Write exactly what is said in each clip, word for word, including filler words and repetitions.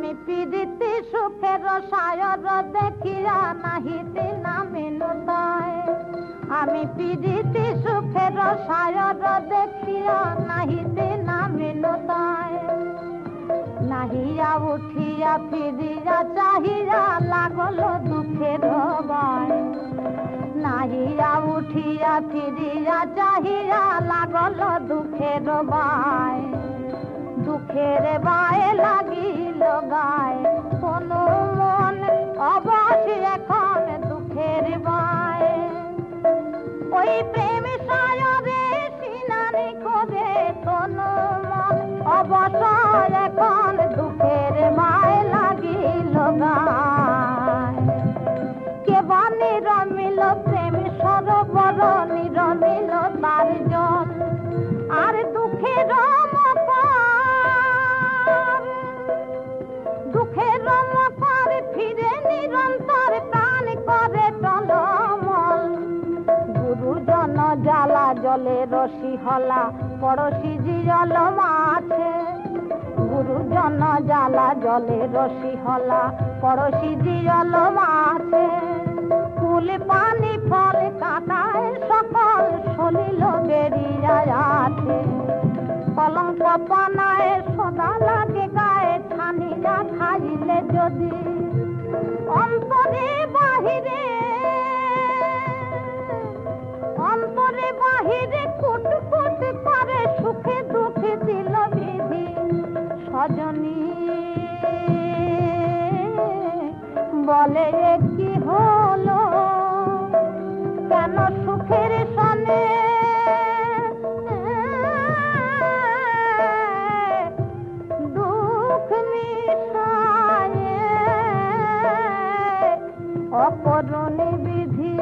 আমি পিরিতি সুখের সায়র দেখিয়া নাহিতে নামিনুতায় আমি পিরিতি সুখের সায়র দেখিয়া নাহিতে নামিনুতায় নাহিয়া উঠিয়া ফিরিয়া চাহিয়া লাগল দুঃখের গায় নাহিয়া উঠিয়া ফিরিয়া চাহিয়া লাগল দুঃখের বায় দুঃখের বায়ে লাগিল গায় কোন মন অবশ এখন দুঃখের বায় ওই প্রেম সায়রে সিনানি করে কোন মন অবসর এখন দুঃখের বায়ে লাগিল গায় কে বানি রমিল প্রেম সরোবর নিরমিল তার জল আর দুঃখের দুঃখের মকর ফিরে নিরন্তর প্রাণ করে টলমল গুরুজন জ্বালা জলে রশি হলা পড়শি জিয়ল মাছে গুরুজন জ্বালা জলে রশি হলা পড়শি জিয়ল মাছে ফুল পানি ফল কাটায় সকল সলিল বেরিয়া আছে কলঙ্ক পানায় সদা লাগে গায়ে ছানিয়া খাইলে যদি অন্তরে বাহিরে অন্তরে বাহিরে কুট কুট করে সুখে দুঃখে দিল বিধি সজনী বলে কি হলো কেন সুখের সনে অপরণী বিধি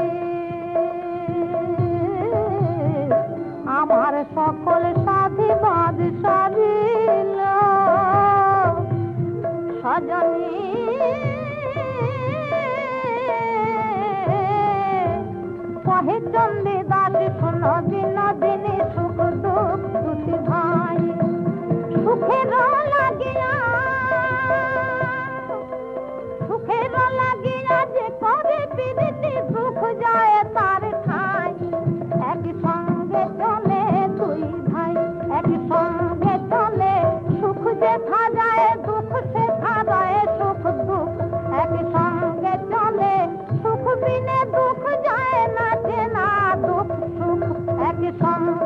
আমার সকল সাধীবাদ সারিল সজনী কহে চন্ডী দাস শুন দিন দিনে সুখ দুঃখ দুটি ভাই সুখের লাগিয়া সুখের লাগিয়া যে করে পিরিতি সুখ যায় তার ঠাই এক সঙ্গে চলে দুই ভাই এক সঙ্গে চলে সুখ যেথা যায় দুঃখ সেথা রয়ে সুখ দুঃখ এক সঙ্গে চলে সুখ বিনে দুঃখ যায় না যে না দুঃখ সুখ এক সঙ্গে